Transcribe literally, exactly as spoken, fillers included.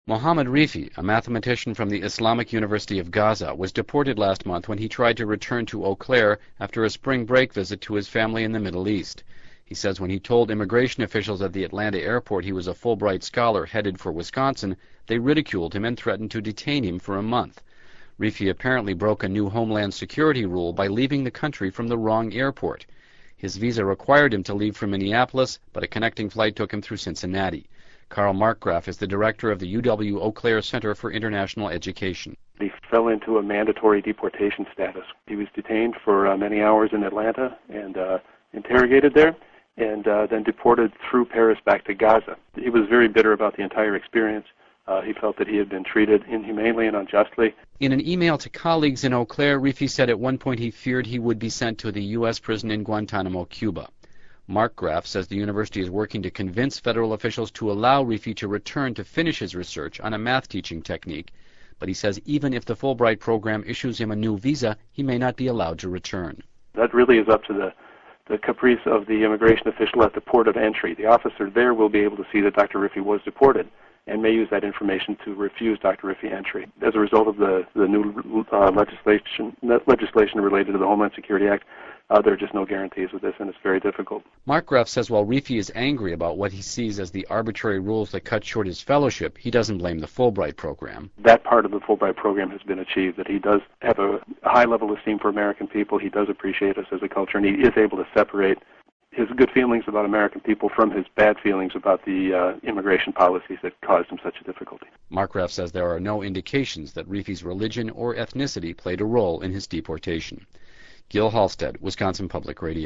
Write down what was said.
Mohammed Rifi, a mathematician from the Islamic University of Gaza, was deported last month when he tried to return to Eau Claire after a spring break visit to his family in the Middle East. He says when he told immigration officials at the Atlanta airport he was a Fulbright scholar headed for Wisconsin, they ridiculed him and threatened to detain him for a month. Rifi apparently broke a new Homeland Security rule by leaving the country from the wrong airport. His visa required him to leave from Minneapolis, but a connecting flight took him through Cincinnati. Karl Markgraf is the director of the U W Eau Claire Center for International Education. He fell into a mandatory deportation status. He was detained for uh, many hours in Atlanta and uh, interrogated there, and uh, then deported through Paris back to Gaza. He was very bitter about the entire experience. Uh, he felt that he had been treated inhumanely and unjustly. In an email to colleagues in Eau Claire, Rifi said at one point he feared he would be sent to the U S prison in Guantanamo, Cuba. Markgraf says the university is working to convince federal officials to allow Rifi to return to finish his research on a math teaching technique, but he says even if the Fulbright program issues him a new visa, he may not be allowed to return. That really is up to the, the caprice of the immigration official at the port of entry. The officer there will be able to see that Doctor Rifi was deported and may use that information to refuse Doctor Rifi entry. As a result of the, the new uh, legislation, legislation related to the Homeland Security Act, Uh, there are just no guarantees with this, and it's very difficult. Markgraf says while Rifi is angry about what he sees as the arbitrary rules that cut short his fellowship, he doesn't blame the Fulbright program. That part of the Fulbright program has been achieved, that he does have a high level of esteem for American people, he does appreciate us as a culture, and he is able to separate his good feelings about American people from his bad feelings about the uh, immigration policies that caused him such a difficulty. Markgraf says there are no indications that Rifi's religion or ethnicity played a role in his deportation. Gil Halstead, Wisconsin Public Radio.